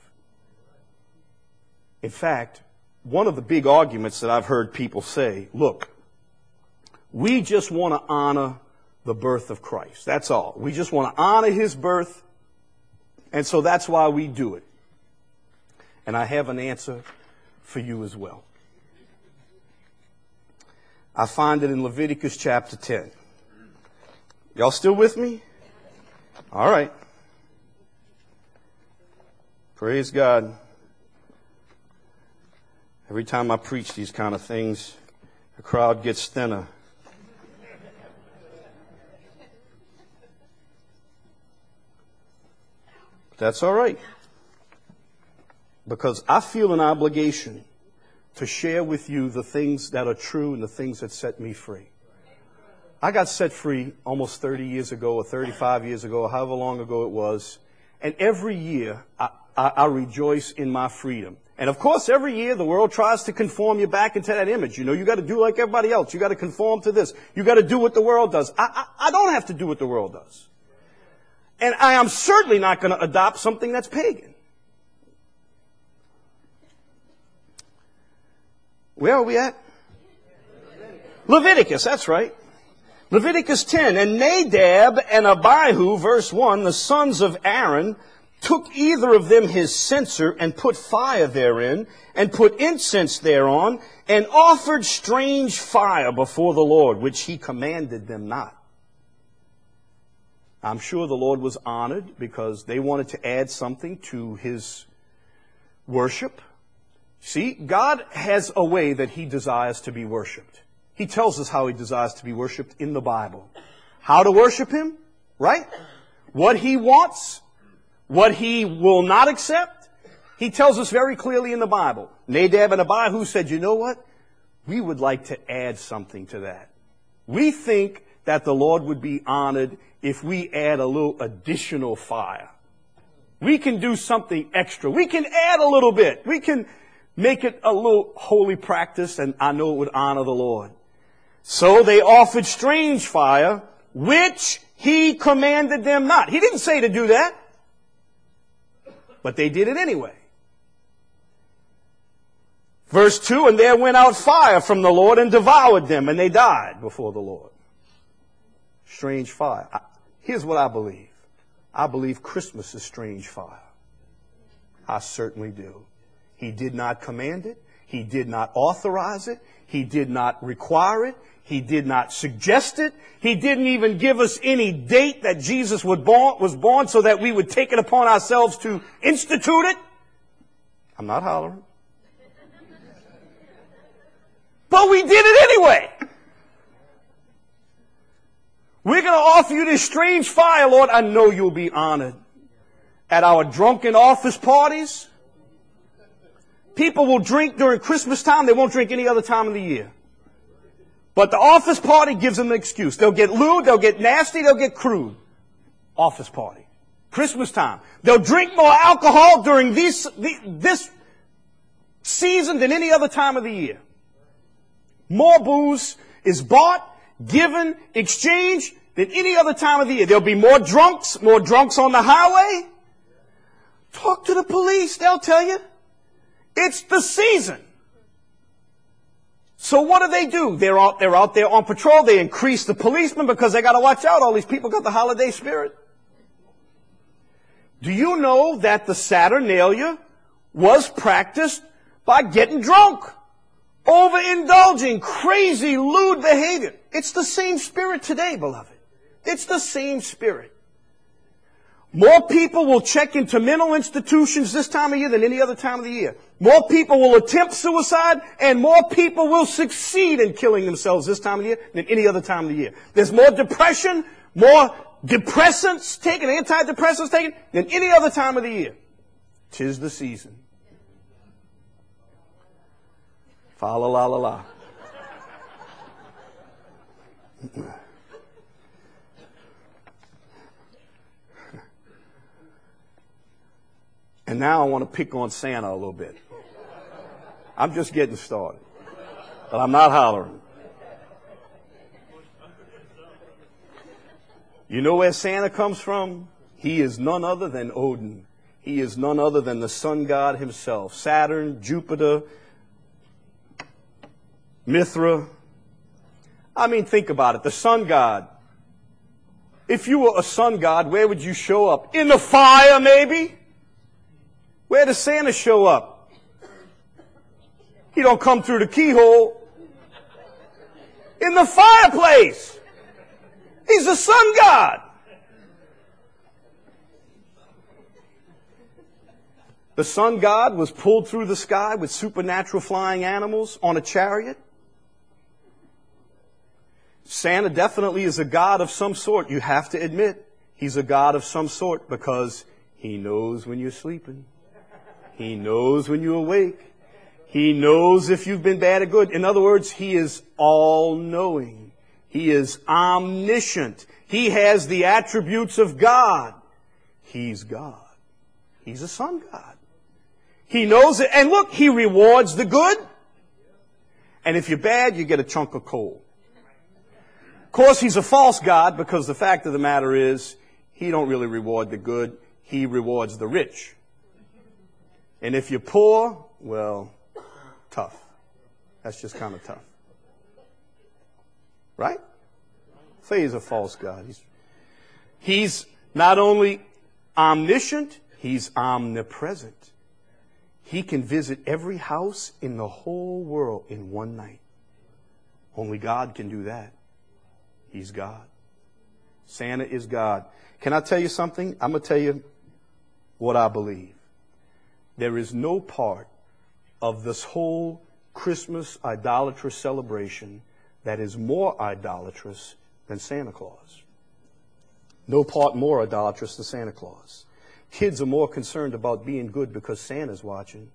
Speaker 2: In fact, one of the big arguments that I've heard people say, look, we just want to honor the birth of Christ. That's all. We just want to honor his birth, and so that's why we do it. And I have an answer for you as well. I find it in Leviticus chapter 10. Y'all still with me? All right. Praise God. Every time I preach these kind of things, the crowd gets thinner. But that's all right. Because I feel an obligation to share with you the things that are true and the things that set me free. I got set free almost 30 years ago or 35 years ago, or however long ago it was. And every year I rejoice in my freedom. And of course, every year the world tries to conform you back into that image. You know, you got to do like everybody else. You got to conform to this. You got to do what the world does. I don't have to do what the world does. And I am certainly not going to adopt something that's pagan. Where are we at? Leviticus, that's right. Leviticus 10, and Nadab and Abihu, verse 1, the sons of Aaron, took either of them his censer and put fire therein, and put incense thereon, and offered strange fire before the Lord, which he commanded them not. I'm sure the Lord was honored because they wanted to add something to his worship. See, God has a way that he desires to be worshiped. He tells us how he desires to be worshiped in the Bible. How to worship him, right? What he wants, what he will not accept. He tells us very clearly in the Bible. Nadab and Abihu said, you know what? We would like to add something to that. We think that the Lord would be honored if we add a little additional fire. We can do something extra. We can add a little bit. We can make it a little holy practice, and I know it would honor the Lord. So they offered strange fire, which he commanded them not. He didn't say to do that, but they did it anyway. Verse 2, and there went out fire from the Lord and devoured them, and they died before the Lord. Strange fire. Here's what I believe. I believe Christmas is strange fire. I certainly do. He did not command it. He did not authorize it. He did not require it. He did not suggest it. He didn't even give us any date that Jesus was born so that we would take it upon ourselves to institute it. I'm not hollering. But we did it anyway. We're going to offer you this strange fire, Lord. I know you'll be honored. At our drunken office parties, people will drink during Christmas time. They won't drink any other time of the year. But the office party gives them an excuse. They'll get lewd, they'll get nasty, they'll get crude. Office party. Christmas time. They'll drink more alcohol during this season than any other time of the year. More booze is bought, given, exchanged than any other time of the year. There'll be more drunks on the highway. Talk to the police, they'll tell you. It's the season. So what do? They're out there on patrol. They increase the policemen because they got to watch out. All these people got the holiday spirit. Do you know that the Saturnalia was practiced by getting drunk, overindulging, crazy, lewd behavior? It's the same spirit today, beloved. It's the same spirit. More people will check into mental institutions this time of year than any other time of the year. More people will attempt suicide, and more people will succeed in killing themselves this time of the year than any other time of the year. There's more depression, more depressants taken, antidepressants taken, than any other time of the year. 'Tis the season. Fa la la la la. And now I want to pick on Santa a little bit. I'm just getting started. But I'm not hollering. You know where Santa comes from? He is none other than Odin. He is none other than the sun god himself. Saturn, Jupiter, Mithra. I mean, think about it. The sun god. If you were a sun god, where would you show up? In the fire, maybe? Where does Santa show up? He don't come through the keyhole. In the fireplace. He's the sun god. The sun god was pulled through the sky with supernatural flying animals on a chariot. Santa definitely is a god of some sort. You have to admit, he's a god of some sort because he knows when you're sleeping. He knows when you're awake. He knows if you've been bad or good. In other words, he is all-knowing. He is omniscient. He has the attributes of God. He's God. He's a sun god. He knows it. And look, he rewards the good. And if you're bad, you get a chunk of coal. Of course, he's a false god because the fact of the matter is, he don't really reward the good. He rewards the rich. And if you're poor, well, tough. That's just kind of tough. Right? Say he's a false god. He's not only omniscient, he's omnipresent. He can visit every house in the whole world in one night. Only God can do that. He's God. Santa is God. Can I tell you something? I'm going to tell you what I believe. There is no part of this whole Christmas idolatrous celebration that is more idolatrous than Santa Claus. No part more idolatrous than Santa Claus. Kids are more concerned about being good because Santa's watching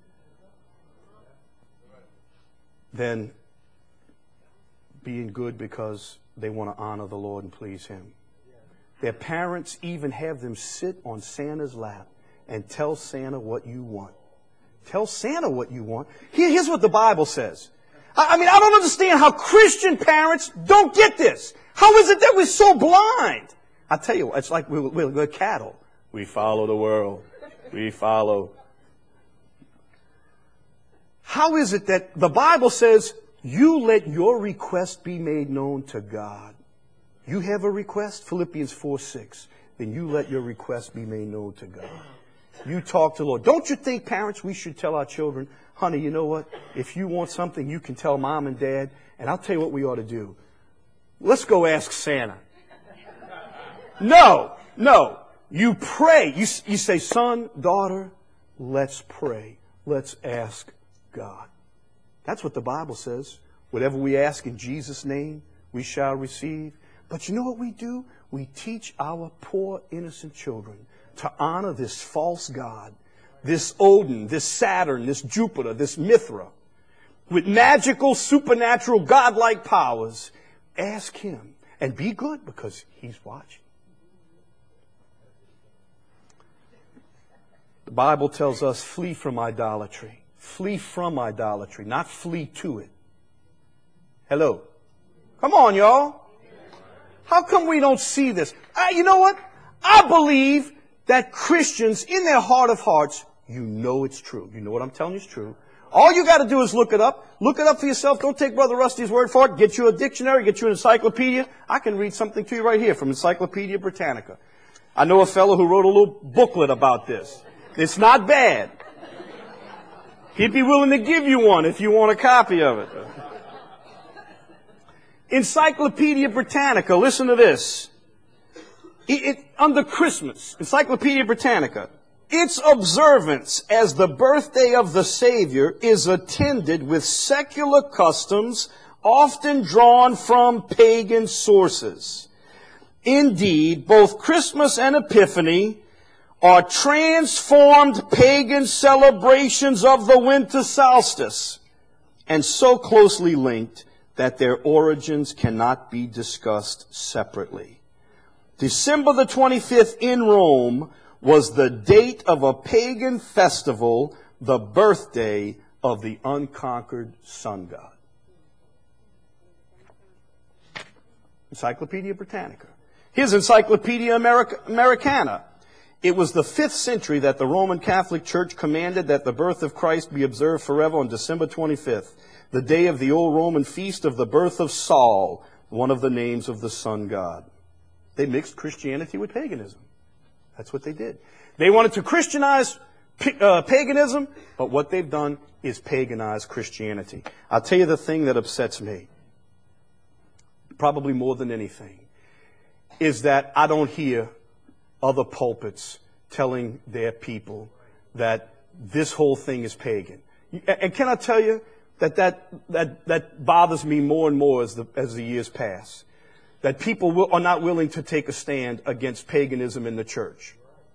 Speaker 2: than being good because they want to honor the Lord and please Him. Their parents even have them sit on Santa's lap and tell Santa what you want. Tell Santa what you want. Here's what the Bible says. I mean, I don't understand how Christian parents don't get this. How is it that we're so blind? I tell you, it's like we're cattle. We follow the world. We follow. How is it that the Bible says, you let your request be made known to God? You have a request? Philippians 4:6. Then you let your request be made known to God. You talk to the Lord. Don't you think, parents, we should tell our children, honey, you know what? If you want something, you can tell mom and dad, and I'll tell you what we ought to do. Let's go ask Santa. No. You pray. You say, son, daughter, let's pray. Let's ask God. That's what the Bible says. Whatever we ask in Jesus' name, we shall receive. But you know what we do? We teach our poor, innocent children to honor this false god, this Odin, this Saturn, this Jupiter, this Mithra, with magical, supernatural, godlike powers. Ask him and be good because he's watching. The Bible tells us flee from idolatry. Flee from idolatry, not flee to it. Hello. Come on, y'all. How come we don't see this? You know what? I believe that Christians, in their heart of hearts, you know it's true. You know what I'm telling you is true. All you got to do is look it up. Look it up for yourself. Don't take Brother Rusty's word for it. Get you a dictionary. Get you an encyclopedia. I can read something to you right here from Encyclopedia Britannica. I know a fellow who wrote a little booklet about this. It's not bad. He'd be willing to give you one if you want a copy of it. Encyclopedia Britannica, listen to this. Under Christmas, Encyclopedia Britannica, its observance as the birthday of the Savior is attended with secular customs often drawn from pagan sources. Indeed, both Christmas and Epiphany are transformed pagan celebrations of the winter solstice, and so closely linked that their origins cannot be discussed separately. December the 25th in Rome was the date of a pagan festival, the birthday of the unconquered sun god. Encyclopedia Britannica. Here's Encyclopedia Americana. It was the 5th century that the Roman Catholic Church commanded that the birth of Christ be observed forever on December 25th, the day of the old Roman feast of the birth of Sol, one of the names of the sun god. They mixed Christianity with paganism. That's what they did. They wanted to Christianize paganism, but what they've done is paganize Christianity. I'll tell you the thing that upsets me, probably more than anything, is that I don't hear other pulpits telling their people that this whole thing is pagan. And can I tell you that bothers me more and more as the years pass, that people are not willing to take a stand against paganism in the church.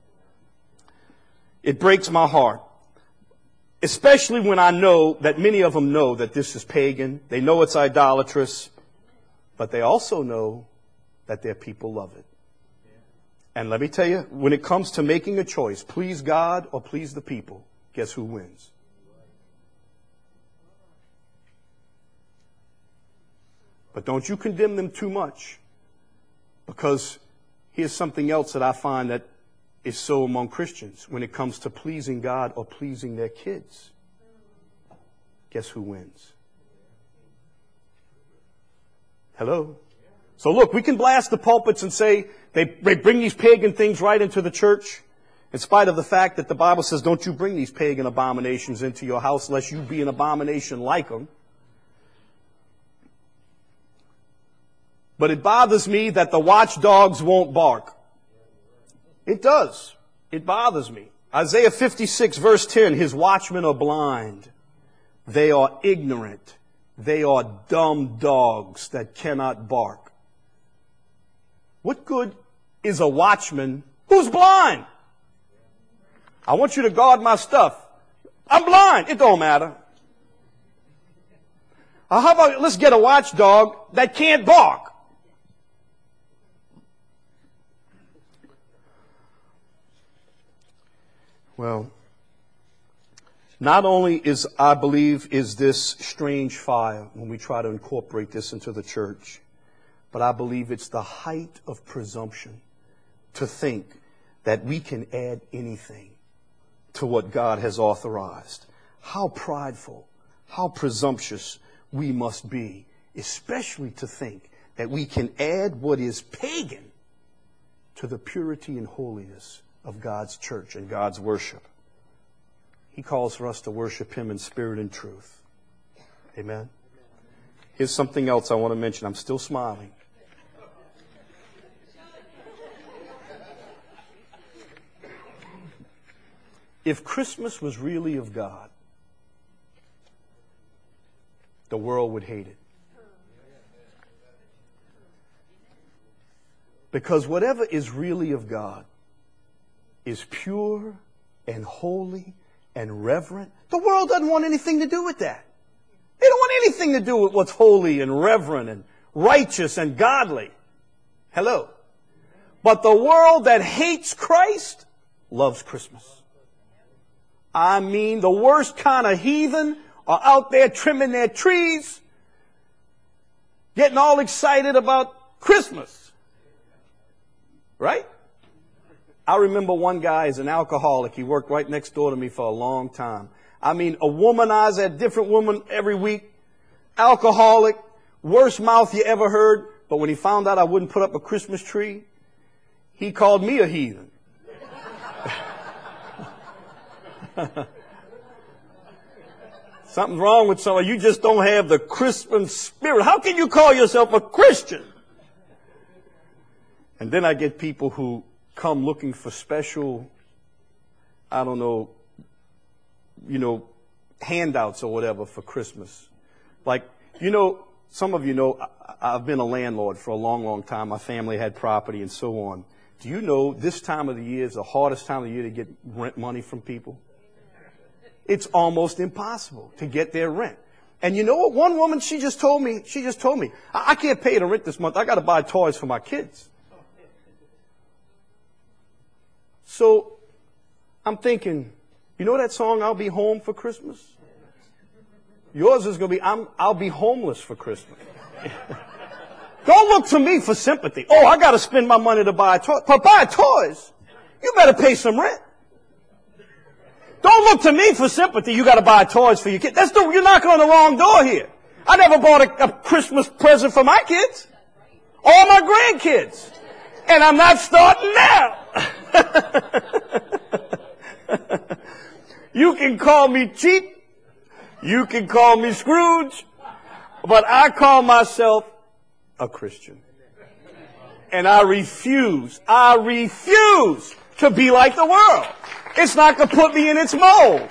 Speaker 2: It breaks my heart, especially when I know that many of them know that this is pagan. They know it's idolatrous, but they also know that their people love it. And let me tell you, when it comes to making a choice, please God or please the people, guess who wins? But don't you condemn them too much, because here's something else that I find that is so among Christians when it comes to pleasing God or pleasing their kids. Guess who wins? Hello? So look, we can blast the pulpits and say they bring these pagan things right into the church, in spite of the fact that the Bible says, don't you bring these pagan abominations into your house lest you be an abomination like them. But it bothers me that the watchdogs won't bark. It does. It bothers me. Isaiah 56 verse 10, his watchmen are blind. They are ignorant. They are dumb dogs that cannot bark. What good is a watchman who's blind? I want you to guard my stuff. I'm blind. It don't matter. How about let's get a watchdog that can't bark? Well, not only I believe this strange fire when we try to incorporate this into the church, but I believe it's the height of presumption to think that we can add anything to what God has authorized. How prideful, how presumptuous we must be, especially to think that we can add what is pagan to the purity and holiness of God's church and God's worship. He calls for us to worship Him in spirit and truth. Amen. Here's something else I want to mention. I'm still smiling. If Christmas was really of God, the world would hate it. Because whatever is really of God is pure and holy and reverent. The world doesn't want anything to do with that. They don't want anything to do with what's holy and reverent and righteous and godly. Hello. But the world that hates Christ loves Christmas. I mean, the worst kind of heathen are out there trimming their trees, getting all excited about Christmas. Right? I remember one guy is an alcoholic. He worked right next door to me for a long time. I mean, a womanizer, a different woman every week. Alcoholic, worst mouth you ever heard. But when he found out I wouldn't put up a Christmas tree, he called me a heathen. Something's wrong with someone. You just don't have the Christmas spirit. How can you call yourself a Christian
Speaker 1: And then I get people who come looking for special, I don't know, handouts or whatever for Christmas. Like, some of you know, I've been a landlord for a long, long time. My family had property and so on. Do you know this time of the year is the hardest time of the year to get rent money from people? It's almost impossible to get their rent. And you know what? One woman, she just told me, I can't pay the rent this month. I got to buy toys for my kids. So I'm thinking, you know that song, I'll Be Home for Christmas? Yours is going to be, I'll be homeless for Christmas. Don't look to me for sympathy. Oh, I got to spend my money to buy toys. But buy toys, you better pay some rent. Don't look to me for sympathy. You got to buy toys for your kids. You're knocking on the wrong door here. I never bought a Christmas present for my kids or my grandkids. And I'm not starting now. You can call me cheap. You can call me Scrooge. But I call myself a Christian. And I refuse to be like the world. It's not going to put me in its mold.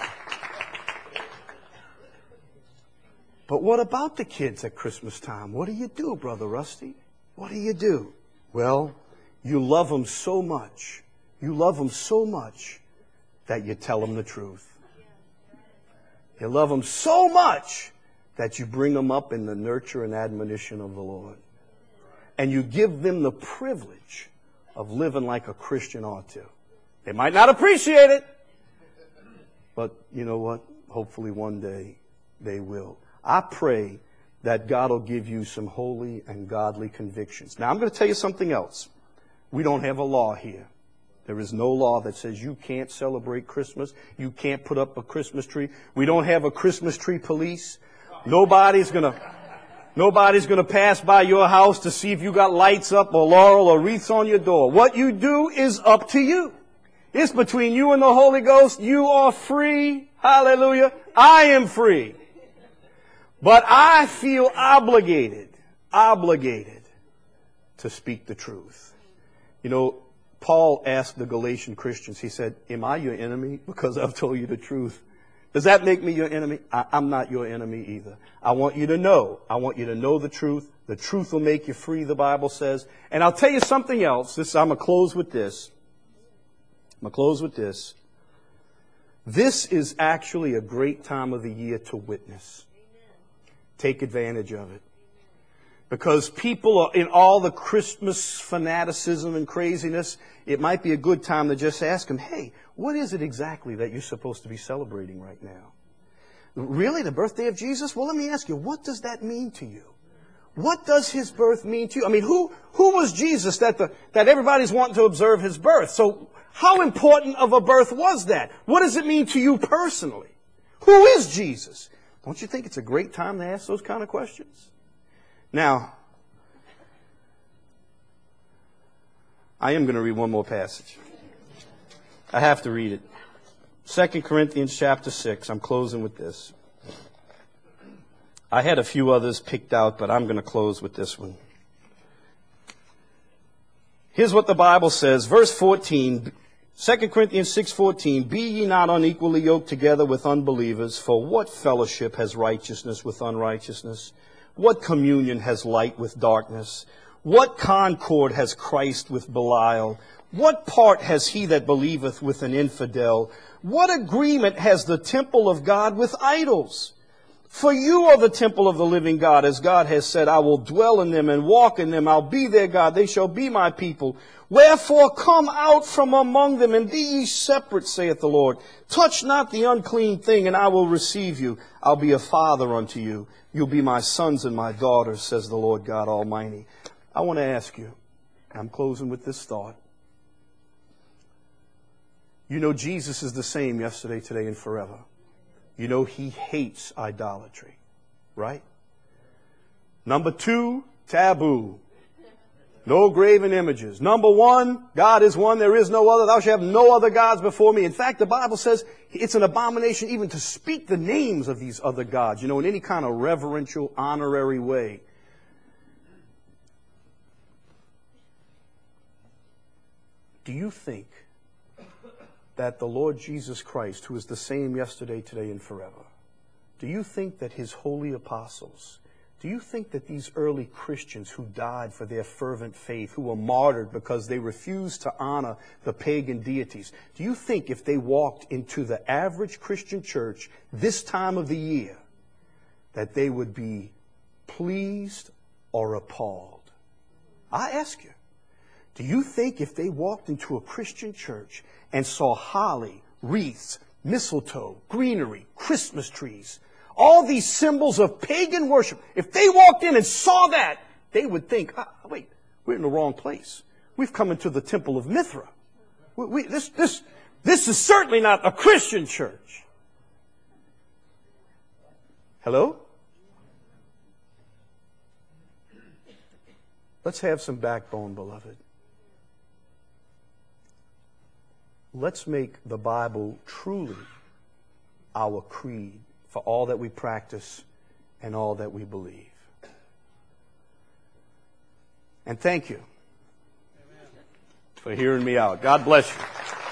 Speaker 1: But what about the kids at Christmas time? What do you do, Brother Rusty? What do you do? Well, you love them so much. You love them so much that you tell them the truth. You love them so much that you bring them up in the nurture and admonition of the Lord. And you give them the privilege of living like a Christian ought to. They might not appreciate it, but you know what? Hopefully one day they will. I pray that God will give you some holy and godly convictions. Now, I'm going to tell you something else. We don't have a law here. There is no law that says you can't celebrate Christmas. You can't put up a Christmas tree. We don't have a Christmas tree police. Nobody's going to pass by your house to see if you got lights up or laurel or wreaths on your door. What you do is up to you. It's between you and the Holy Ghost. You are free. Hallelujah. I am free. But I feel obligated to speak the truth. You know, Paul asked the Galatian Christians, he said, am I your enemy because I've told you the truth? Does that make me your enemy? I'm not your enemy either. I want you to know. I want you to know the truth. The truth will make you free, the Bible says. And I'll tell you something else. I'm going to close with this. This is actually a great time of the year to witness. Take advantage of it. Because people are in all the Christmas fanaticism and craziness, it might be a good time to just ask them, hey, what is it exactly that you're supposed to be celebrating right now? Really, the birthday of Jesus? Well, let me ask you, what does that mean to you? What does his birth mean to you? I mean, who was Jesus that everybody's wanting to observe his birth? So how important of a birth was that? What does it mean to you personally? Who is Jesus? Don't you think it's a great time to ask those kind of questions? Now, I am going to read one more passage. I have to read it. 2 Corinthians chapter 6. I'm closing with this. I had a few others picked out, but I'm going to close with this one. Here's what the Bible says. Verse 14, 2 Corinthians 6:14, be ye not unequally yoked together with unbelievers, for what fellowship has righteousness with unrighteousness? What communion has light with darkness? What concord has Christ with Belial? What part has he that believeth with an infidel? What agreement has the temple of God with idols? For you are the temple of the living God, as God has said, I will dwell in them and walk in them. I'll be their God. They shall be my people. Wherefore come out from among them and be ye separate, saith the Lord. Touch not the unclean thing, and I will receive you. I'll be a father unto you. You'll be my sons and my daughters, says the Lord God Almighty. I want to ask you, I'm closing with this thought. You know Jesus is the same yesterday, today, and forever. You know he hates idolatry, right? Number 2, taboo. No graven images. Number 1, God is one, there is no other. Thou shalt have no other gods before me. In fact, the Bible says it's an abomination even to speak the names of these other gods, in any kind of reverential, honorary way. Do you think that the Lord Jesus Christ, who is the same yesterday, today, and forever, do you think that his holy apostles, do you think that these early Christians who died for their fervent faith, who were martyred because they refused to honor the pagan deities, do you think if they walked into the average Christian church this time of the year, that they would be pleased or appalled? I ask you, do you think if they walked into a Christian church and saw holly, wreaths, mistletoe, greenery, Christmas trees, all these symbols of pagan worship, if they walked in and saw that, they would think, wait, we're in the wrong place. We've come into the temple of Mithra. This is certainly not a Christian church. Hello? Let's have some backbone, beloved. Let's make the Bible truly our creed for all that we practice and all that we believe. And thank you for hearing me out. God bless you.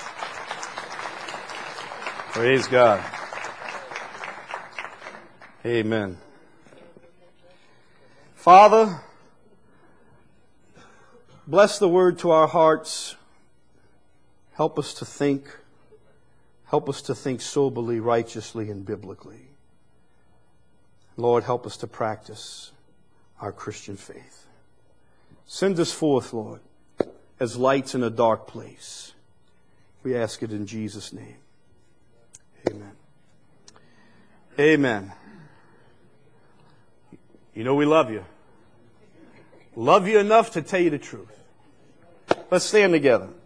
Speaker 1: Praise God. Amen. Father, bless the word to our hearts. Help us to think. Help us to think soberly, righteously, and biblically. Lord, help us to practice our Christian faith. Send us forth, Lord, as lights in a dark place. We ask it in Jesus' name. Amen. Amen. You know we love you. Love you enough to tell you the truth. Let's stand together.